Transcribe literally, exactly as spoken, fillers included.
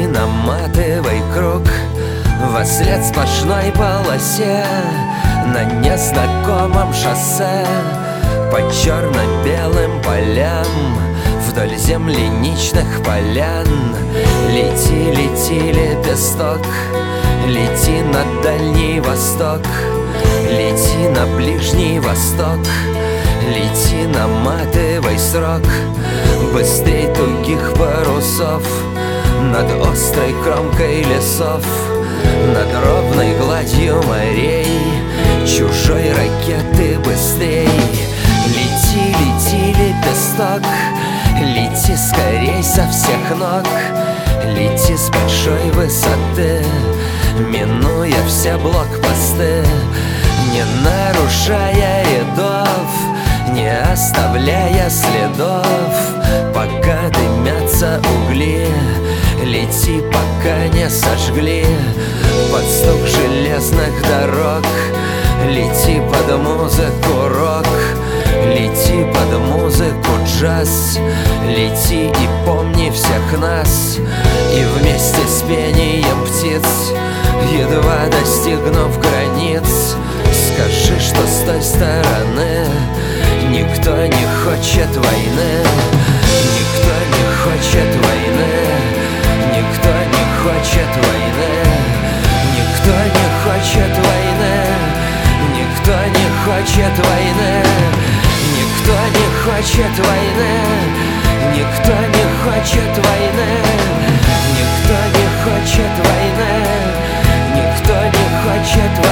Лети, наматывай круг вослед сплошной полосе на незнакомом шоссе по черно-белым полям вдоль земляничных полян. Лети, лети, лепесток, лети на Дальний Восток, лети на Ближний Восток, лети, наматывай срок быстрей тугих парусов над острой кромкой лесов, над ровной гладью морей, чужой ракеты быстрей. Лети, лети, лепесток, лети скорей со всех ног, лети с большой высоты, минуя все блокпосты, не нарушая рядов, не оставляя следов, пока дымятся угли. Лети, пока не сожгли под стук железных дорог. Лети под музыку рок, лети под музыку джаз. Лети и помни всех нас, и вместе с пением птиц, едва достигнув границ, скажи, что с той стороны никто не хочет войны, никто не хочет войны, никто не хочет войны, никто не хочет войны, никто не хочет войны, никто не хочет войны, никто не хочет войны, никто не хочет войны, никто не хочет войны.